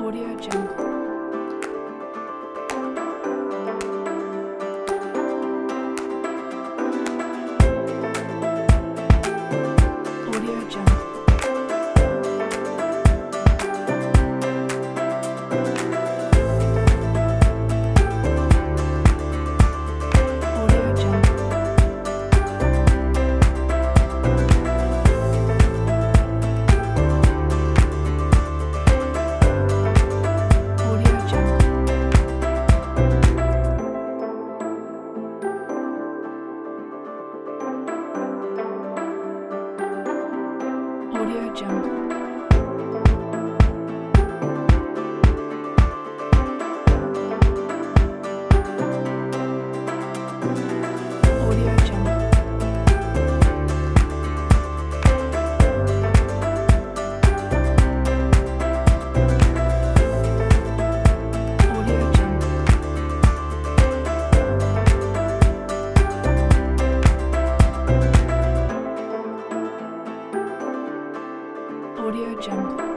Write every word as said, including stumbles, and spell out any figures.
Audio Jungle. Audio Jungle. Audio Jungle. Audio Jungle. Audio Jungle. Audio Jungle. Audio Jungle. Audio Jungle.